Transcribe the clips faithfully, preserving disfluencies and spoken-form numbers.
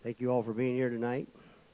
Thank you all for being here tonight.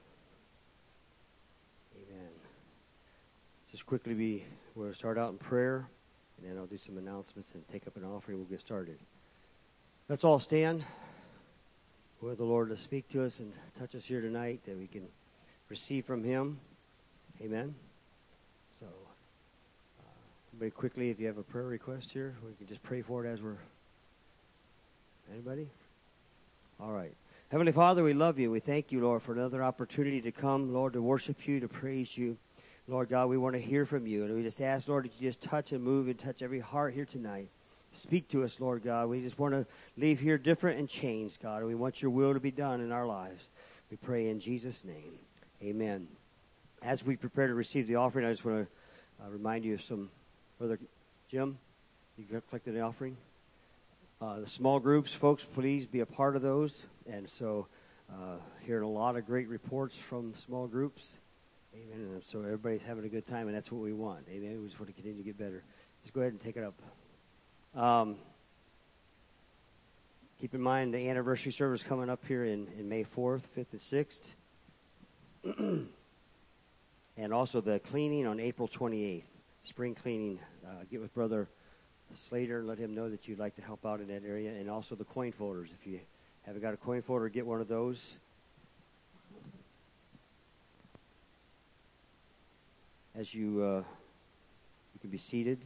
Amen. Just quickly, we will start out in prayer, and then I'll do some announcements and take up an offering. We'll get started. Let's all stand. We want the Lord to speak to us and touch us here tonight, that we can receive from Him. Amen. So, uh, very quickly, if you have a prayer request here, we can just pray for it as we're... Anybody? All right. Heavenly Father, we love you. We thank you, Lord, for another opportunity to come, Lord, to worship you, to praise you. Lord God, we want to hear from you. And we just ask, Lord, that you just touch and move and touch every heart here tonight. Speak to us, Lord God. We just want to leave here different and changed, God. And we want your will to be done in our lives. We pray in Jesus' name. Amen. As we prepare to receive the offering, I just want to uh, remind you of some, Brother Jim, you collected the offering? Uh, the small groups, folks, please be a part of those. And so, uh, hearing a lot of great reports from small groups. Amen. And so everybody's having a good time, and that's what we want. Amen. We just want to continue to get better. Just go ahead and take it up. Um, keep in mind the anniversary service coming up here in, in May fourth, fifth, and sixth. And also the cleaning on April twenty-eighth. Spring cleaning. Uh, get with Brother Slater and let him know that you'd like to help out in that area. And also the coin folders. If you haven't got a coin folder, get one of those. As you, uh, you can be seated.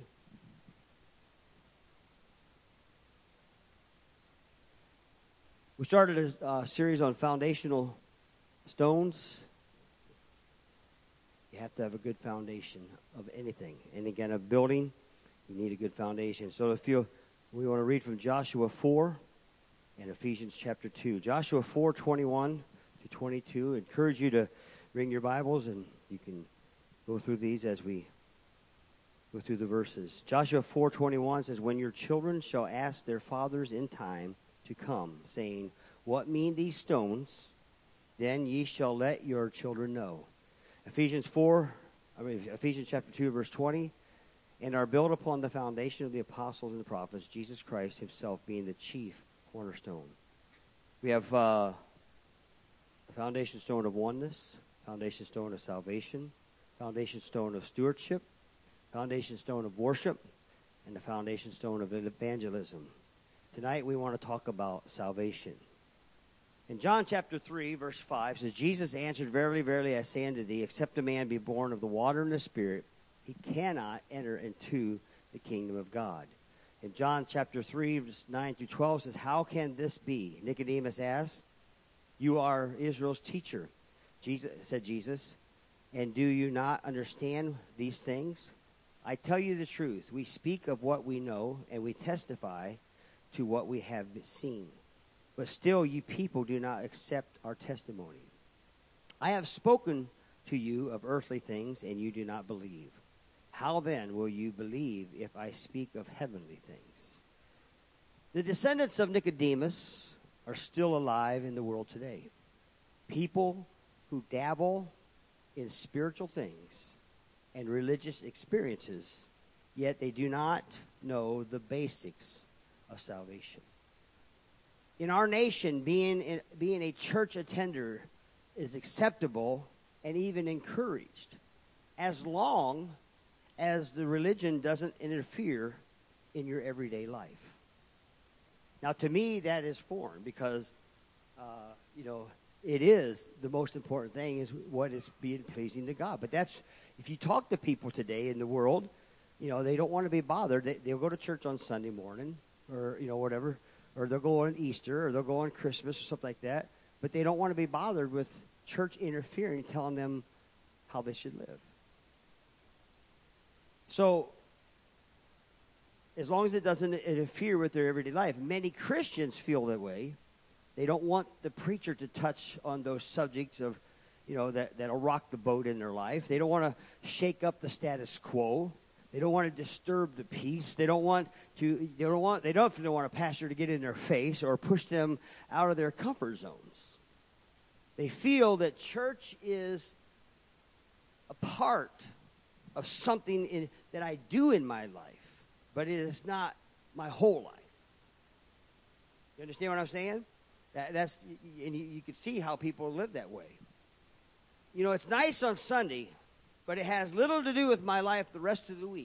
We started a uh, series on foundational stones. You have to have a good foundation of anything. And again, a building, you need a good foundation. So if you, we want to read from Joshua four and Ephesians chapter two. Joshua four, twenty-one to twenty-two. I encourage you to bring your Bibles, and you can go through these as we go through the verses. Joshua four, twenty-one says, "When your children shall ask their fathers in time to come, saying, What mean these stones? Then ye shall let your children know." Ephesians four, I mean Ephesians chapter two, verse twenty, "And are built upon the foundation of the apostles and the prophets, Jesus Christ himself being the chief cornerstone." We have uh, a foundation stone of oneness, foundation stone of salvation, foundation stone of stewardship, foundation stone of worship, and the foundation stone of evangelism. Tonight we want to talk about salvation. In John chapter three, verse five, says, "Jesus answered, Verily, verily, I say unto thee, except a man be born of the water and the Spirit, he cannot enter into the kingdom of God." In John chapter three, verse nine through twelve says, "How can this be?" Nicodemus asked, "You are Israel's teacher," Jesus said Jesus, "and do you not understand these things? I tell you the truth. We speak of what we know, and we testify to what we have seen. But still you people do not accept our testimony. I have spoken to you of earthly things, and you do not believe. How then will you believe if I speak of heavenly things?" The descendants of Nicodemus are still alive in the world today. People who dabble in spiritual things and religious experiences, yet they do not know the basics of salvation. In our nation, being in, being a church attender is acceptable and even encouraged, as long as the religion doesn't interfere in your everyday life. Now, to me, that is foreign because, uh, you know, it is the most important thing is what is being pleasing to God. But that's, if you talk to people today in the world, you know, they don't want to be bothered. They, they'll go to church on Sunday morning or, you know, whatever, or they'll go on Easter or they'll go on Christmas or something like that. But they don't want to be bothered with church interfering, telling them how they should live. So, as long as it doesn't interfere with their everyday life, many Christians feel that way. They don't want the preacher to touch on those subjects of, you know, that, that'll rock the boat in their life. They don't want to shake up the status quo. They don't want to disturb the peace. They don't want to, they don't want, they don't want a pastor to get in their face or push them out of their comfort zones. They feel that church is a part of something in, that I do in my life, but it is not my whole life. You understand what I'm saying? That, that's and you, you can see how people live that way. You know, it's nice on Sunday, but it has little to do with my life the rest of the week.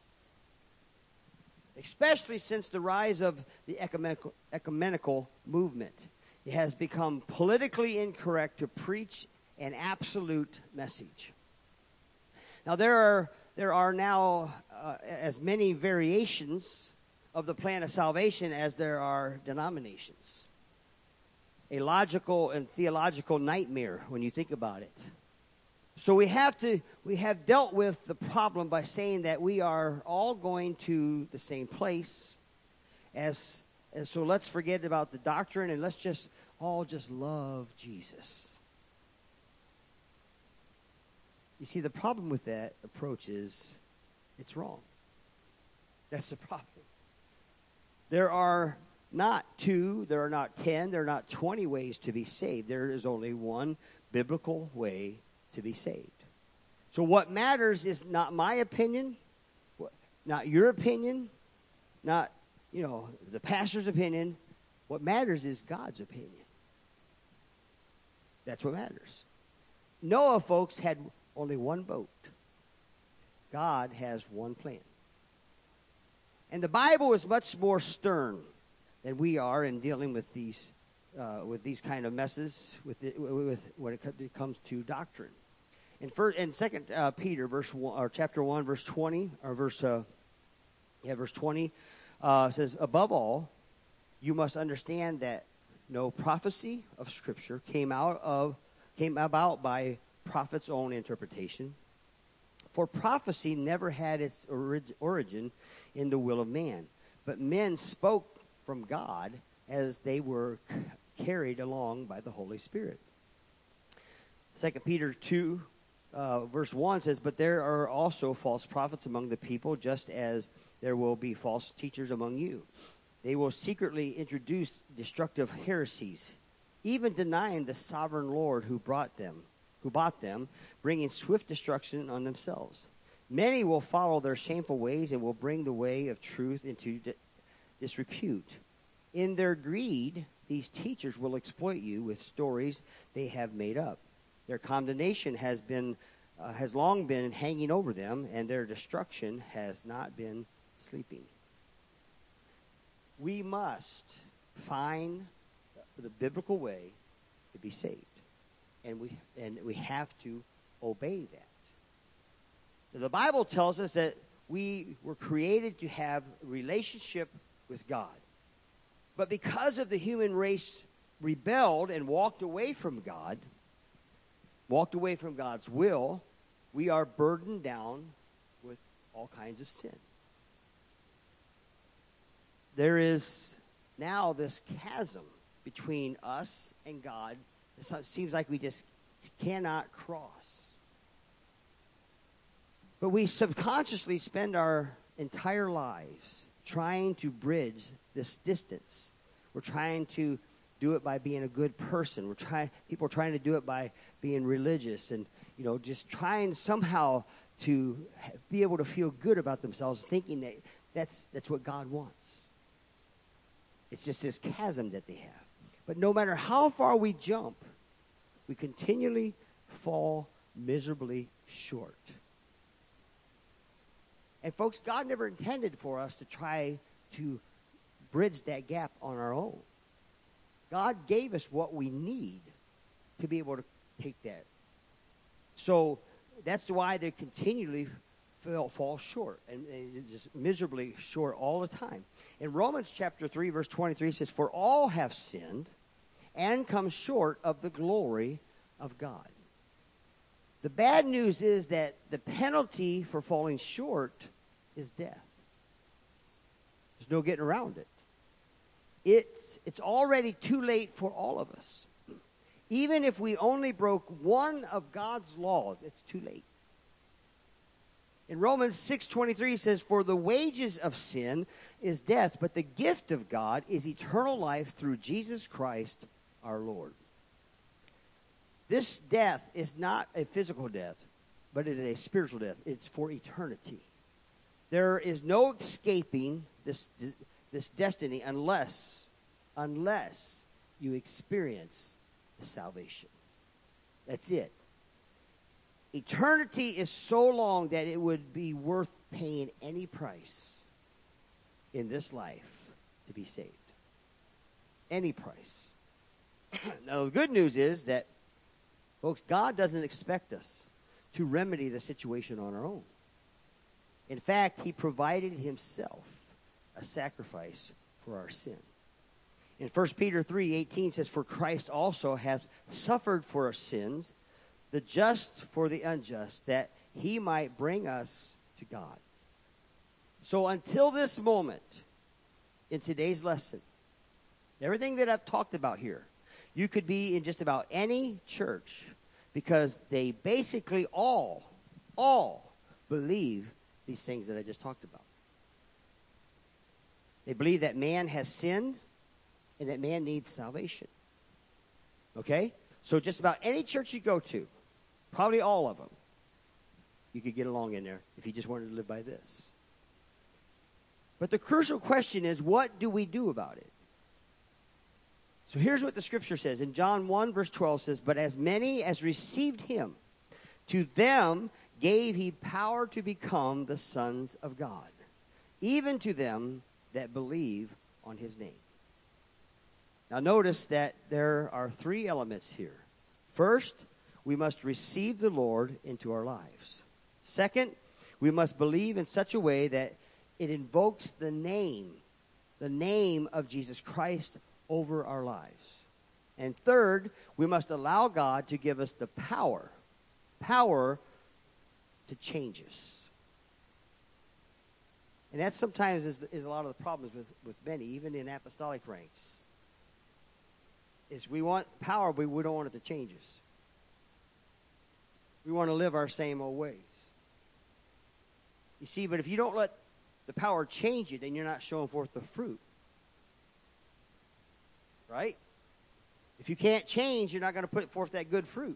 Especially since the rise of the ecumenical, ecumenical movement. It has become politically incorrect to preach an absolute message. Now, there are there are now uh, as many variations of the plan of salvation as there are denominations. A logical and theological nightmare when you think about it. So we have to we have dealt with the problem by saying that we are all going to the same place. As, as so let's forget about the doctrine and let's just all just love Jesus. You see, the problem with that approach is it's wrong. That's the problem. There are not two, there are not ten, there are not twenty ways to be saved. There is only one biblical way to be saved. So what matters is not my opinion, not your opinion, not, you know, the pastor's opinion. What matters is God's opinion. That's what matters. Noah, folks, had only one boat. God has one plan. And the Bible is much more stern than we are in dealing with these uh, with these kind of messes with, the, with when it comes to doctrine. In first in Second uh, Peter, verse one, or chapter one, verse twenty, or verse uh, yeah, verse twenty uh, says, "Above all, you must understand that no prophecy of Scripture came out of came about by prophet's own interpretation. For prophecy never had its orig- origin in the will of man, but men spoke from God as they were c- carried along by the Holy Spirit." Second Peter two, uh, verse one says, "But there are also false prophets among the people, just as there will be false teachers among you. They will secretly introduce destructive heresies, even denying the sovereign Lord who brought them, who bought them, bringing swift destruction on themselves. Many will follow their shameful ways and will bring the way of truth into di- disrepute. In their greed, these teachers will exploit you with stories they have made up. Their condemnation has been uh, has long been hanging over them, and their destruction has not been sleeping." We must find the biblical way to be saved, and we and we have to obey that. The Bible tells us that we were created to have a relationship with God. But because of the human race rebelled and walked away from God, walked away from God's will, we are burdened down with all kinds of sin. There is now this chasm between us and God. It seems like we just cannot cross. But we subconsciously spend our entire lives trying to bridge this distance. We're trying to do it by being a good person. We're trying. People are trying to do it by being religious and, you know, just trying somehow to be able to feel good about themselves, thinking that that's that's what God wants. It's just this chasm that they have. But no matter how far we jump, we continually fall miserably short. And folks, God never intended for us to try to bridge that gap on our own. God gave us what we need to be able to take that. So that's why they continually fall, fall short and, and just miserably short all the time. In Romans chapter three, verse twenty-three, it says, "For all have sinned and come short of the glory of God." The bad news is that the penalty for falling short is death. There's no getting around it. It's, it's already too late for all of us. Even if we only broke one of God's laws, it's too late. In Romans six twenty-three, it says, "For the wages of sin is death, but the gift of God is eternal life through Jesus Christ our Lord." This death is not a physical death, but it is a spiritual death. It's for eternity. There is no escaping this, this destiny unless, unless you experience the salvation. That's it. Eternity is so long that it would be worth paying any price in this life to be saved. Any price. Now, the good news is that, folks, God doesn't expect us to remedy the situation on our own. In fact, he provided himself a sacrifice for our sin. In First Peter three eighteen says, "For Christ also hath suffered for our sins, the just for the unjust, that he might bring us to God." So until this moment, in today's lesson, everything that I've talked about here, you could be in just about any church because they basically all, all believe these things that I just talked about. They believe that man has sinned and that man needs salvation. Okay? So just about any church you go to, probably all of them, you could get along in there if you just wanted to live by this. But the crucial question is, what do we do about it? So here's what the scripture says. In John one, verse twelve says, "But as many as received him, to them gave he power to become the sons of God, even to them that believe on his name." Now notice that there are three elements here. First, we must receive the Lord into our lives. Second, we must believe in such a way that it invokes the name, the name of Jesus Christ over our lives. And third, we must allow God to give us the power, power to change us. And that sometimes is, is a lot of the problems with, with many, even in apostolic ranks. Is we want power, but we don't want it to change us. We want to live our same old ways. You see, but if you don't let the power change you, then you're not showing forth the fruit. Right? If you can't change, you're not going to put forth that good fruit.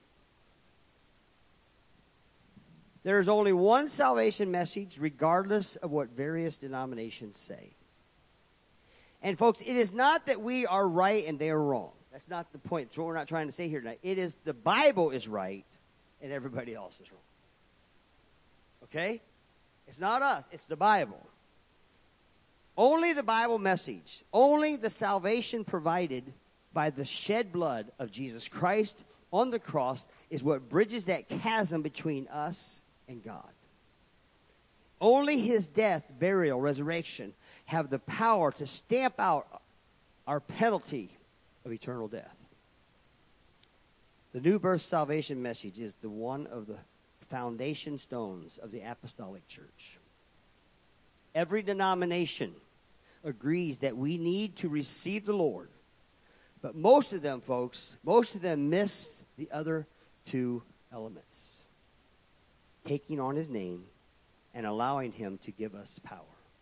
There is only one salvation message, regardless of what various denominations say. And folks, it is not that we are right and they are wrong. That's not the point. That's what we're not trying to say here tonight. It is the Bible is right and everybody else is wrong. Okay? It's not us. It's the Bible. Only the Bible message, only the salvation provided by the shed blood of Jesus Christ on the cross is what bridges that chasm between us and God. Only his death, burial, resurrection have the power to stamp out our penalty of eternal death. The new birth salvation message is the one of the foundation stones of the apostolic church. Every denomination agrees that we need to receive the Lord. But most of them, folks, most of them miss the other two elements. Taking on his name and allowing him to give us power.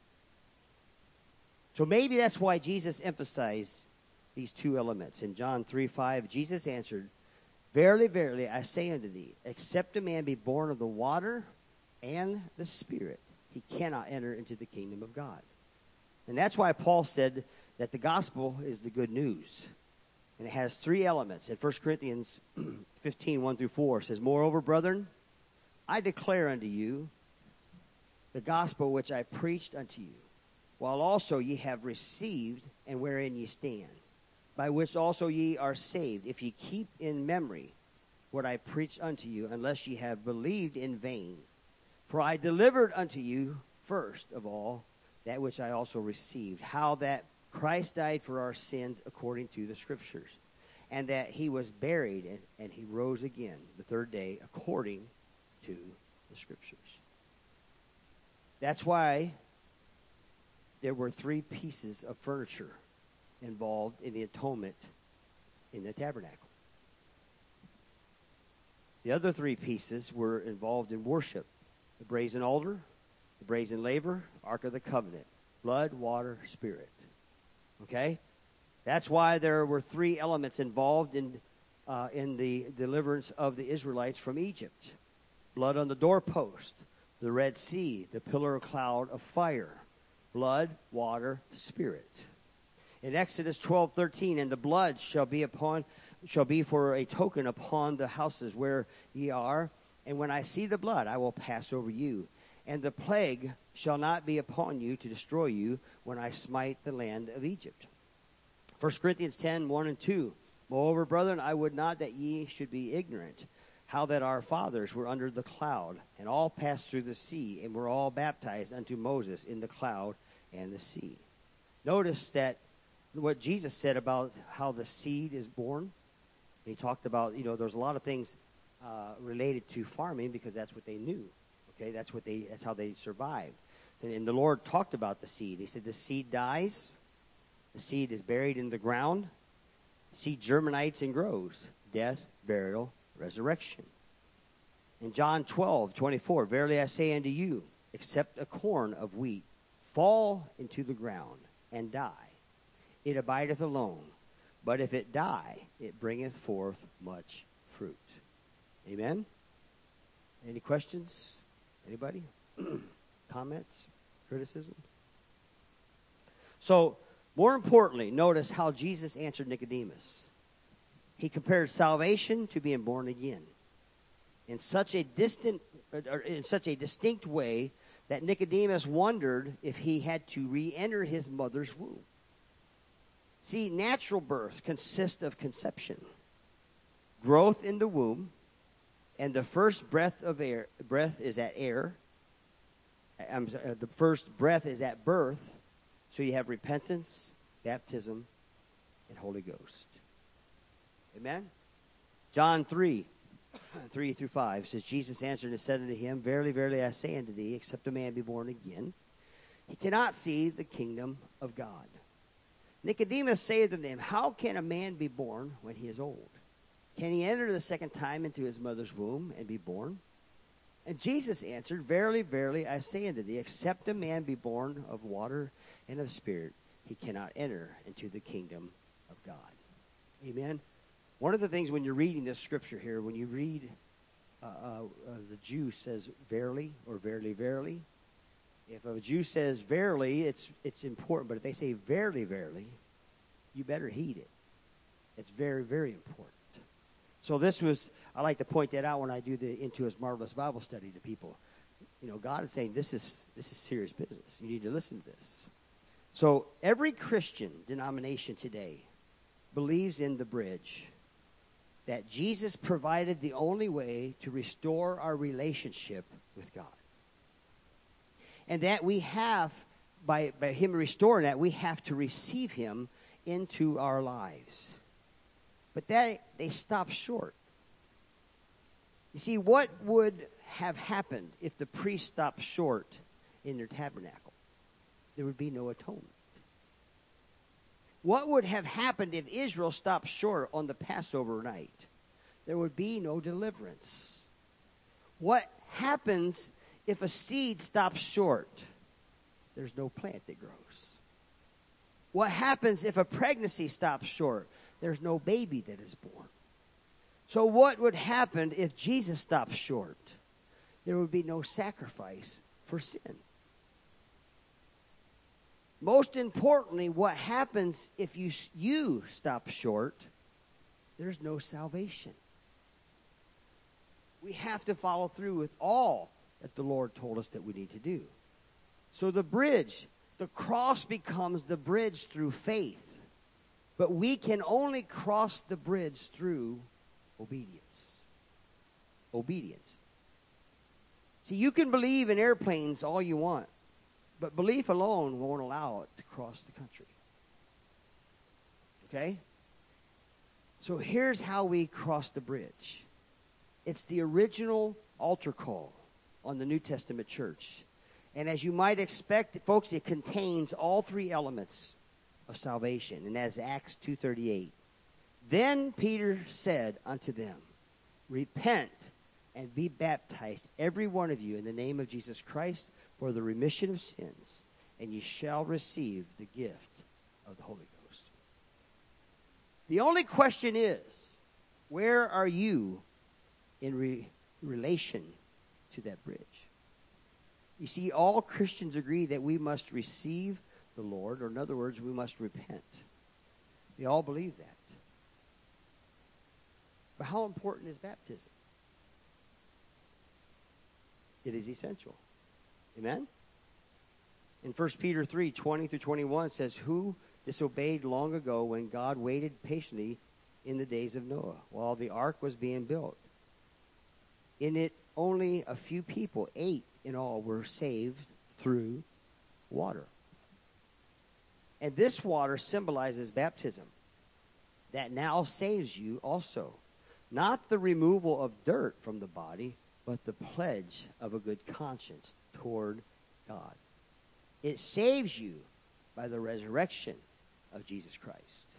So maybe that's why Jesus emphasized these two elements. In John three five, Jesus answered, "Verily, verily, I say unto thee, except a man be born of the water and the Spirit, he cannot enter into the kingdom of God." And that's why Paul said that the gospel is the good news. And it has three elements. In First Corinthians fifteen, one through four, it says, "Moreover, brethren, I declare unto you the gospel which I preached unto you, while also ye have received, and wherein ye stand, by which also ye are saved, if ye keep in memory what I preached unto you, unless ye have believed in vain. For I delivered unto you first of all that which I also received, how that Christ died for our sins according to the Scriptures, and that he was buried, and, and he rose again the third day according to the Scriptures." That's why there were three pieces of furniture involved in the atonement in the tabernacle. The other three pieces were involved in worship: the brazen altar, the brazen laver, Ark of the Covenant, blood, water, spirit. Okay? That's why there were three elements involved in, uh, in the deliverance of the Israelites from Egypt: blood on the doorpost, the Red Sea, the pillar of cloud of fire, blood, water, spirit. In Exodus twelve thirteen, and the blood shall be upon shall be for a token upon the houses where ye are, and when I see the blood, I will pass over you. And the plague shall not be upon you to destroy you when I smite the land of Egypt. First Corinthians ten, one and two. Moreover, brethren, I would not that ye should be ignorant, how that our fathers were under the cloud, and all passed through the sea, and were all baptized unto Moses in the cloud and the sea. Notice that what Jesus said about how the seed is born. He talked about, you know, there's a lot of things uh, related to farming because that's what they knew. Okay, that's what they. That's how they survived. And, and the Lord talked about the seed. He said the seed dies, the seed is buried in the ground, the seed germinates and grows. Death, burial, resurrection. In John twelve twenty-four, verily I say unto you, except a corn of wheat fall into the ground and die, it abideth alone. But if it die, it bringeth forth much fruit. Amen? Any questions? Anybody? Comments? Criticisms? So, more importantly, notice how Jesus answered Nicodemus. He compared salvation to being born again in such a distant, or in such a distinct way that Nicodemus wondered if he had to re-enter his mother's womb. See, natural birth consists of conception, growth in the womb, and the first breath of air, breath is at air. I'm sorry, uh, the first breath is at birth. So you have repentance, baptism, and Holy Ghost. Amen? John three, three through five says, Jesus answered and said unto him, Verily, verily, I say unto thee, except a man be born again, he cannot see the kingdom of God. Nicodemus saith unto him, How can a man be born when he is old? Can he enter the second time into his mother's womb and be born? And Jesus answered, Verily, verily, I say unto thee, except a man be born of water and of spirit, he cannot enter into the kingdom of God. Amen? One of the things when you're reading this scripture here, when you read uh, uh, uh, the Jew says verily or verily, verily, if a Jew says verily, it's it's important. But if they say verily, verily, you better heed it. It's very, very important. So this was, I like to point that out when I do the Into His Marvelous Bible study to people. You know, God is saying this is this is serious business. You need to listen to this. So every Christian denomination today believes in the bridge, that Jesus provided the only way to restore our relationship with God. And that we have, by, by Him restoring that, we have to receive Him into our lives. But that, they stop short. You see, what would have happened if the priests stopped short in their tabernacle? There would be no atonement. What would have happened if Israel stopped short on the Passover night? There would be no deliverance. What happens if a seed stops short? There's no plant that grows. What happens if a pregnancy stops short? There's no baby that is born. So what would happen if Jesus stopped short? There would be no sacrifice for sin. Most importantly, what happens if you, you stop short? There's no salvation. We have to follow through with all that the Lord told us that we need to do. So the bridge, the cross becomes the bridge through faith. But we can only cross the bridge through obedience. Obedience. See, you can believe in airplanes all you want, but belief alone won't allow it to cross the country. Okay? So here's how we cross the bridge. It's the original altar call on the New Testament church. And as you might expect, folks, it contains all three elements of salvation. And that's Acts two thirty-eight. Then Peter said unto them, Repent and be baptized, every one of you, in the name of Jesus Christ, for the remission of sins, and ye shall receive the gift of the Holy Ghost. The only question is, where are you in re- relation to that bridge? You see, all Christians agree that we must receive the Lord, or in other words, we must repent. They all believe that. But how important is baptism? It is essential. Amen? In First Peter three, twenty through twenty-one, it says, who disobeyed long ago when God waited patiently in the days of Noah while the ark was being built. In it, only a few people, eight in all, were saved through water. And this water symbolizes baptism that now saves you also. Not the removal of dirt from the body, but the pledge of a good conscience toward God. It saves you by the resurrection of Jesus Christ.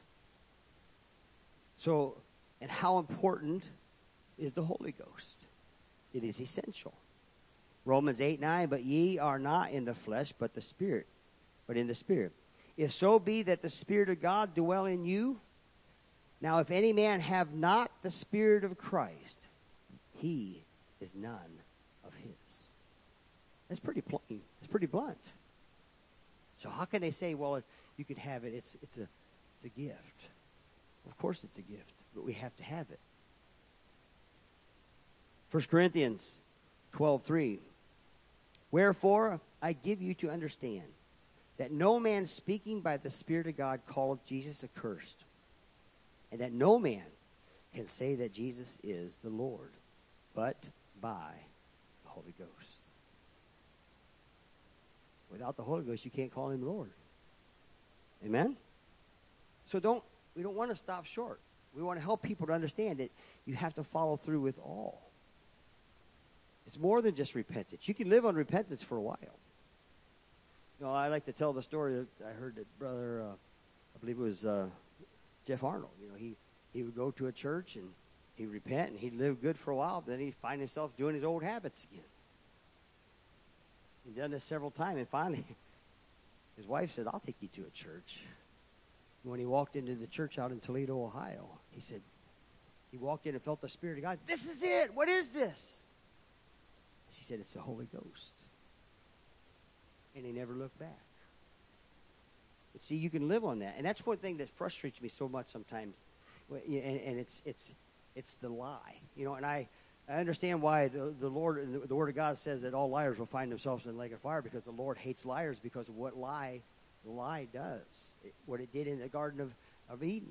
So, and how important is the Holy Ghost? It is essential. Romans eight, nine, but ye are not in the flesh, but the Spirit, but in the Spirit. If so be that the Spirit of God dwell in you. Now, if any man have not the Spirit of Christ, he is none of his. That's pretty plain. It's pretty blunt. So how can they say, well, you can have it, it's, it's, a, it's a gift? Of course it's a gift, but we have to have it. First Corinthians twelve, three. Wherefore I give you to understand that no man speaking by the Spirit of God calleth Jesus accursed, and that no man can say that Jesus is the Lord, but by the Holy Ghost. Without the Holy Ghost, you can't call him Lord. Amen? So don't we don't want to stop short. We want to help people to understand that you have to follow through with all. It's more than just repentance. You can live on repentance for a while. You know, I like to tell the story that I heard that brother, uh, I believe it was uh, Jeff Arnold. You know, he, he would go to a church and he'd repent and he'd live good for a while, but then he'd find himself doing his old habits again. He'd done this several times, and finally his wife said, I'll take you to a church. And when he walked into the church out in Toledo, Ohio, he said, he walked in and felt the Spirit of God. This is it. What is this? She said, it's the Holy Ghost. And he never looked back. But see, you can live on that. And that's one thing that frustrates me so much sometimes. And, and it's it's it's the lie. You know, and I, I understand why the, the Lord, the Word of God says that all liars will find themselves in the lake of fire, because the Lord hates liars because of what lie the lie does. It, what it did in the Garden of, of Eden.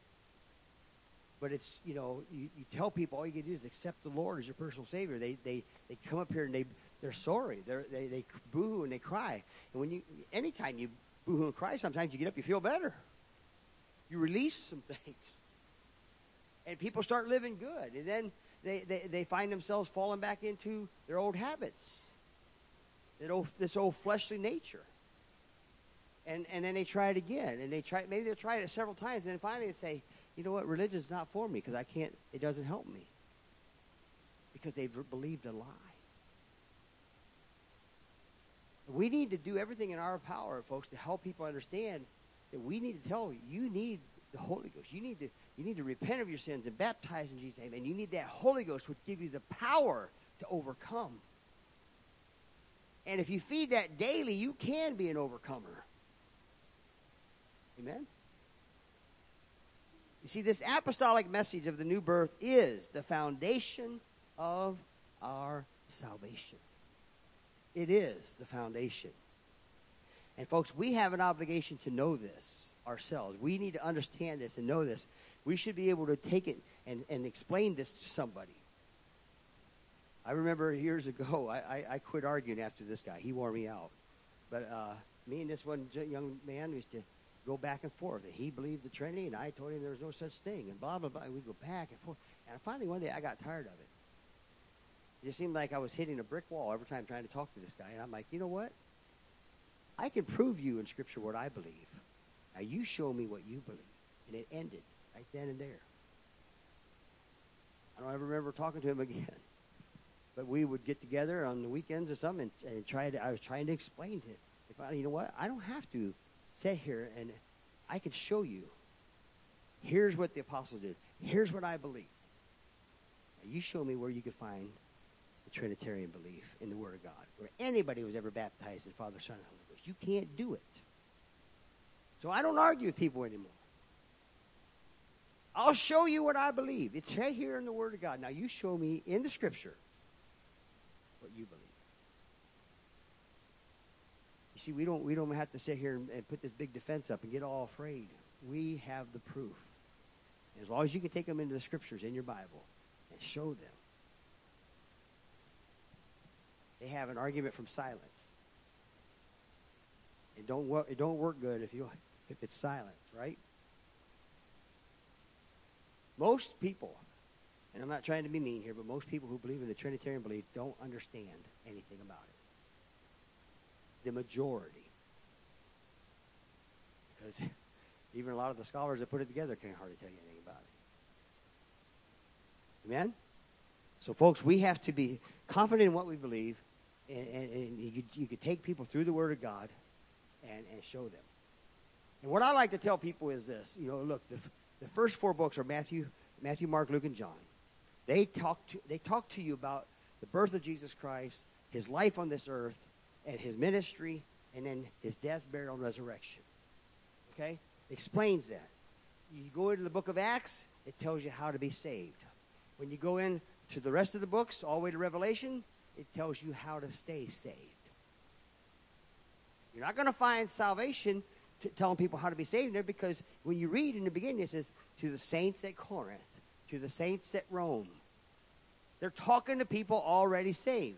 But it's, you know, you, you tell people all you can do is accept the Lord as your personal Savior. They they, they come up here and they, they're sorry. They're, they they boo-hoo and they cry. And when you, anytime you boo-hoo and cry, sometimes you get up, you feel better. You release some things. And people start living good. And then they, they, they find themselves falling back into their old habits. That old, this old fleshly nature. And and then they try it again. And they try, maybe they'll try it several times. And then finally they say, you know what, religion's not for me because I can't, it doesn't help me. Because they've believed a lie. We need to do everything in our power, folks, to help people understand that we need to tell you, you need the Holy Ghost. You need to, you need to repent of your sins and baptize in Jesus' name. And you need that Holy Ghost, which give you the power to overcome. And if you feed that daily, you can be an overcomer. Amen? You see, this apostolic message of the new birth is the foundation of our salvation. It is the foundation. And folks, we have an obligation to know this ourselves. We need to understand this and know this. We should be able to take it and, and explain this to somebody. I remember years ago, I, I, I quit arguing after this guy. He wore me out. But uh, me and this one young man used to go back and forth. And he believed the Trinity, and I told him there was no such thing. And blah, blah, blah. And we'd go back and forth. And finally one day I got tired of it. It just seemed like I was hitting a brick wall every time trying to talk to this guy. And I'm like, you know what? I can prove you in Scripture what I believe. Now you show me what you believe. And it ended right then and there. I don't ever remember talking to him again. But we would get together on the weekends or something and, and try to, I was trying to explain to him. If I, you know what? I don't have to sit here and I can show you. Here's what the apostles did. Here's what I believe. Now you show me where you can find the Trinitarian belief in the Word of God, where anybody was ever baptized in Father, Son, and Holy Ghost. You can't do it. So I don't argue with people anymore. I'll show you what I believe. It's right here in the Word of God. Now you show me in the Scripture what you believe. You see, we don't we don't have to sit here and, and put this big defense up and get all afraid. We have the proof. And as long as you can take them into the Scriptures in your Bible and show them. They have an argument from silence. It don't work, it don't work good if you if it's silent, right? Most people, and I'm not trying to be mean here, but most people who believe in the Trinitarian belief don't understand anything about it. The majority. Because even a lot of the scholars that put it together can't hardly tell you anything about it. Amen? So, folks, we have to be confident in what we believe, and, and, and you, you could take people through the Word of God and, and show them. And what I like to tell people is this. You know, look, the, the first four books are Matthew, Matthew, Mark, Luke, and John. They talk to, they talk to you about the birth of Jesus Christ, his life on this earth, and his ministry, and then his death, burial, and resurrection. Okay? Explains that. You go into the book of Acts, it tells you how to be saved. When you go in to the rest of the books, all the way to Revelation, it tells you how to stay saved. You're not going to find salvation t- telling people how to be saved there, because when you read in the beginning, it says, to the saints at Corinth, to the saints at Rome. They're talking to people already saved.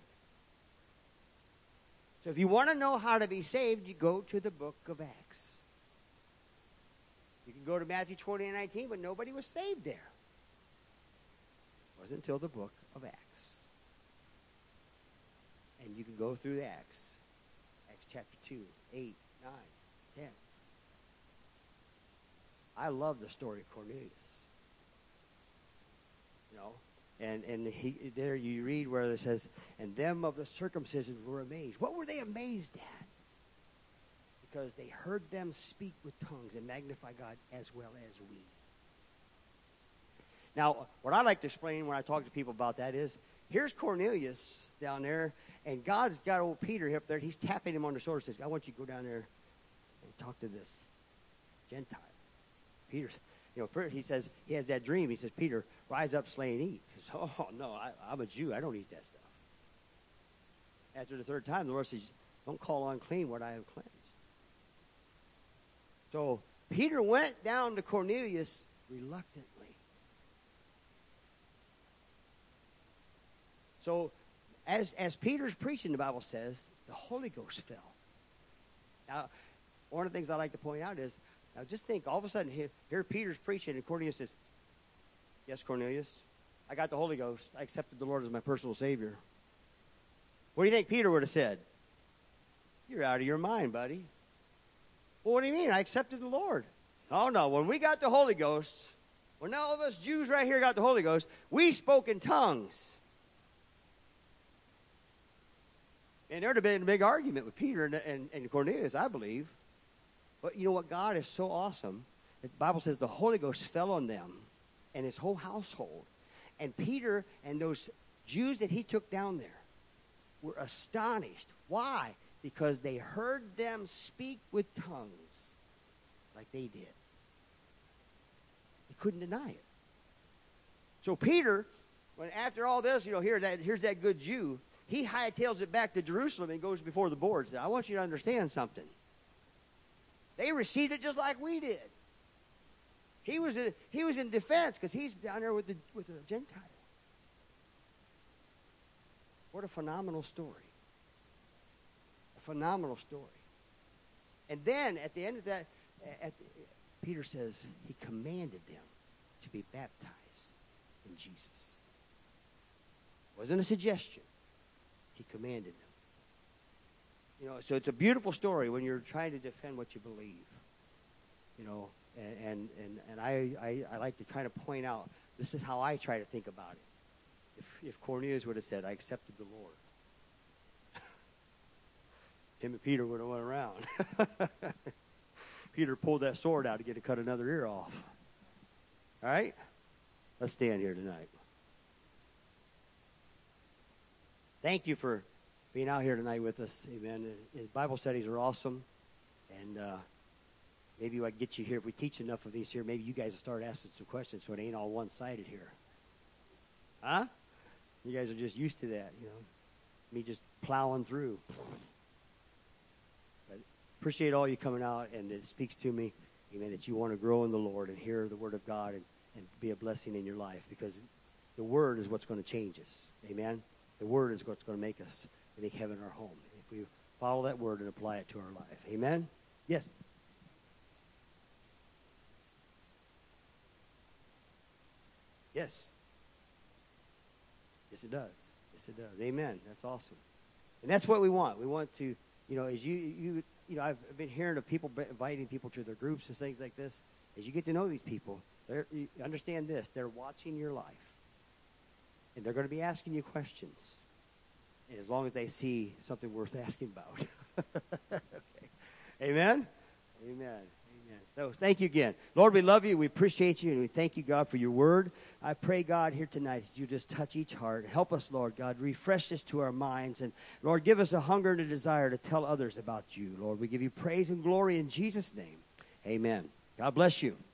So if you want to know how to be saved, you go to the book of Acts. You can go to Matthew twenty and nineteen, but nobody was saved there. It wasn't until the book of Acts. And you can go through the Acts. Acts chapter two, eight, nine, ten. I love the story of Cornelius. You know, and, and he, there you read where it says, and them of the circumcision were amazed. What were they amazed at? Because they heard them speak with tongues and magnify God as well as we. Now, what I like to explain when I talk to people about that is, here's Cornelius down there, and God's got old Peter up there. He's tapping him on the shoulder and says, I want you to go down there and talk to this Gentile. Peter, you know, first he says, he has that dream. He says, Peter, rise up, slay, and eat. He says, oh, no, I, I'm a Jew. I don't eat that stuff. After the third time, the Lord says, don't call unclean what I have cleansed. So Peter went down to Cornelius reluctantly. So as, as Peter's preaching, the Bible says, the Holy Ghost fell. Now, one of the things I like to point out is, now just think, all of a sudden, here, here Peter's preaching, and Cornelius says, yes, Cornelius, I got the Holy Ghost. I accepted the Lord as my personal Savior. What do you think Peter would have said? You're out of your mind, buddy. Well, what do you mean? I accepted the Lord. Oh, no. When we got the Holy Ghost, when all of us Jews right here got the Holy Ghost, we spoke in tongues. And there would have been a big argument with Peter and, and, and Cornelius, I believe. But you know what? God is so awesome. The Bible says the Holy Ghost fell on them and his whole household. And Peter and those Jews that he took down there were astonished. Why? Because they heard them speak with tongues like they did. They couldn't deny it. So Peter, when after all this, you know, here that here's that good Jew, he hightails it back to Jerusalem and goes before the board and says, I want you to understand something. They received it just like we did. He was in, he was in defense because he's down there with the with the Gentile. What a phenomenal story. A phenomenal story. And then at the end of that, at the, Peter says he commanded them to be baptized in Jesus. It wasn't a suggestion. He commanded them. You know, so it's a beautiful story when you're trying to defend what you believe. You know, and and, and, and I, I, I like to kind of point out, this is how I try to think about it. If, if Cornelius would have said, I accepted the Lord, him and Peter would have went around. Peter pulled that sword out to get to cut another ear off. All right? Let's stand here tonight. Thank you for being out here tonight with us. Amen. His Bible studies are awesome. And uh, maybe I get you here. If we teach enough of these here, maybe you guys will start asking some questions so it ain't all one-sided here. Huh? You guys are just used to that, you know, me just plowing through. But appreciate all you coming out, and it speaks to me, amen, that you want to grow in the Lord and hear the word of God and, and be a blessing in your life, because the word is what's going to change us. Amen? The word is what's going to make us, make heaven our home. If we follow that word and apply it to our life. Amen? Yes? Yes. Yes, it does. Yes, it does. Amen. That's awesome. And that's what we want. We want to, you know, as you, you, you know, I've been hearing of people inviting people to their groups and things like this. As you get to know these people, they're, you understand this. They're watching your life. And they're going to be asking you questions. And as long as they see something worth asking about. Okay. Amen? Amen. Amen. So thank you again. Lord, we love you. We appreciate you. And we thank you, God, for your word. I pray, God, here tonight that you just touch each heart. Help us, Lord God. Refresh this to our minds. And, Lord, give us a hunger and a desire to tell others about you. Lord, we give you praise and glory in Jesus' name. Amen. God bless you.